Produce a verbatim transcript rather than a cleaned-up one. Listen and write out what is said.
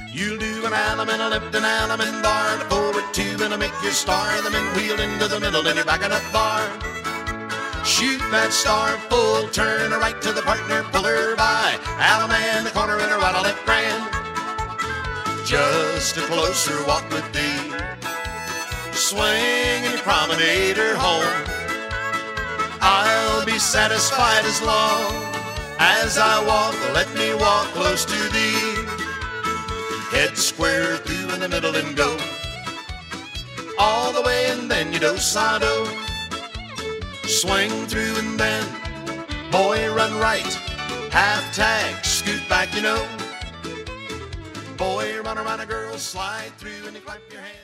You'll do an alum and a left and alum and bar, and a forward two and a make your star. The men wheel into the middle and you're backing up bar. Shoot that star full, turn her right to the partner, pull her by. Alum and the corner and a right, a left grand. Just a closer walk with thee. Swing and you promenade her home. I'll be satisfied as long as I walk, let me walk close to thee. Head square through in the middle and go all the way, and then you do-sa-do. Swing through and then, boy, run right. Half tag, scoot back, you know. Boy, run around a girl, slide through and you clap your hands.